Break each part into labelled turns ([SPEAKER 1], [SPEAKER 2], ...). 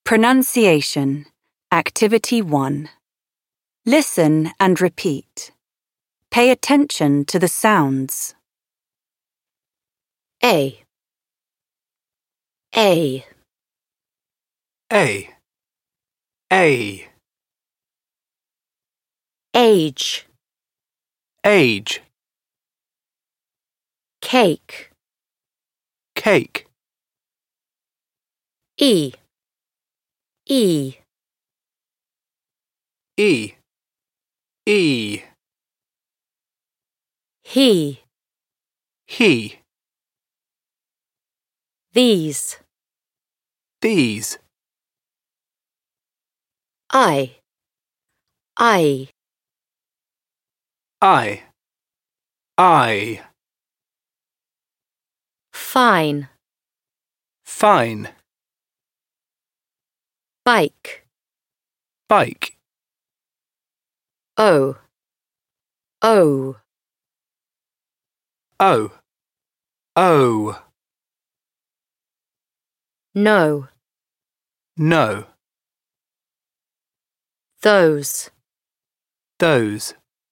[SPEAKER 1] Pronunciation, Activity 1. Listen and repeat. Pay attention to the sounds.
[SPEAKER 2] A
[SPEAKER 3] A
[SPEAKER 2] age
[SPEAKER 3] Age
[SPEAKER 2] cake
[SPEAKER 3] Cake
[SPEAKER 2] E
[SPEAKER 3] E
[SPEAKER 2] he
[SPEAKER 3] He
[SPEAKER 2] these
[SPEAKER 3] These
[SPEAKER 2] I
[SPEAKER 3] I
[SPEAKER 2] fine
[SPEAKER 3] Fine
[SPEAKER 2] bike
[SPEAKER 3] Bike
[SPEAKER 2] O
[SPEAKER 3] O
[SPEAKER 2] no
[SPEAKER 3] No
[SPEAKER 2] those
[SPEAKER 3] Those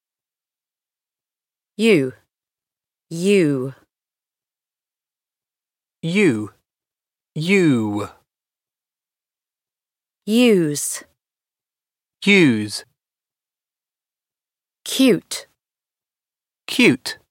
[SPEAKER 2] you
[SPEAKER 3] You
[SPEAKER 2] use
[SPEAKER 3] Use
[SPEAKER 2] cute
[SPEAKER 3] Cute